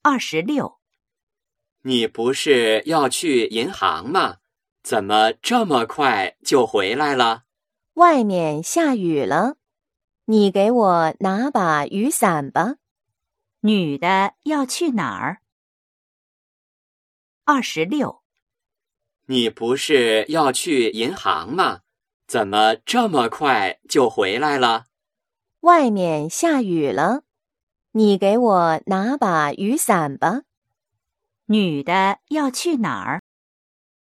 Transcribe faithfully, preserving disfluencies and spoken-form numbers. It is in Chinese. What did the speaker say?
二十六。 你不是要去银行吗？怎么这么快就回来了？ 外面下雨了，你给我拿把雨伞吧。 女的要去哪儿？二十六。 你不是要去银行吗？怎么这么快就回来了？ 外面下雨了，你给我拿把雨伞吧。 女的要去哪儿？